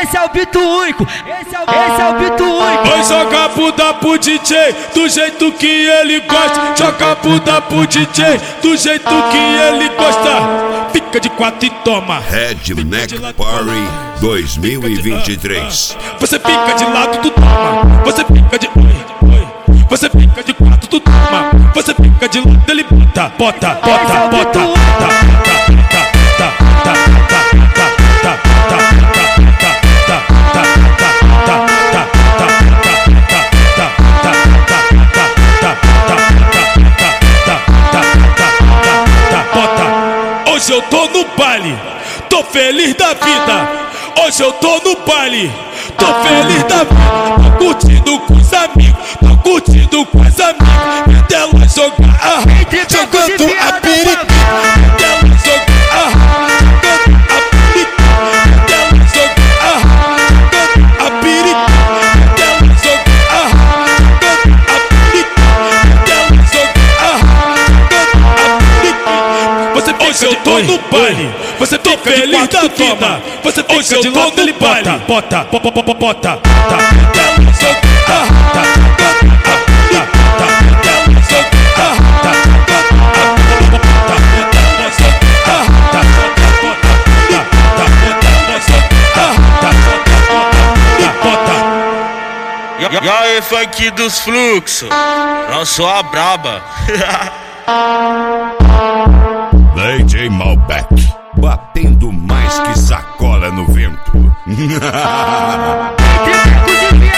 esse é o beat único, esse é o beat único. Vai jogar bunda pro DJ do jeito que ele gosta. Joga bunda pro DJ do jeito que ele gosta. Fica de quatro e toma. Redneck Party 2023. Você fica de lado, tu toma. Você fica de você fica de quatro, tu toma. Você fica de lado, ele bota, bota, bota, bota, bota. Hoje eu tô no baile, tô feliz da vida. Hoje eu tô no baile, tô feliz da vida. Tô curtindo com os amigos, tô curtindo com as amigas. Vendo ela jogar a rede, jogando a periquita. Vendo ela jogar a rede, jogando a periquita. Vendo ela jogar a rede, jogando a periquita. Vendo ela jogar a rede, jogando a periquita. Vendo ela jogar a rede, jogando a periquita. Hoje eu tô no baile, você tô feliz da vida. Você fica de lado, ele bota, bota, bota, bota, bota. E aí, funk dos fluxos, não sou a braba. DJ Malbec, batendo mais que sacola no vento. Tem teco de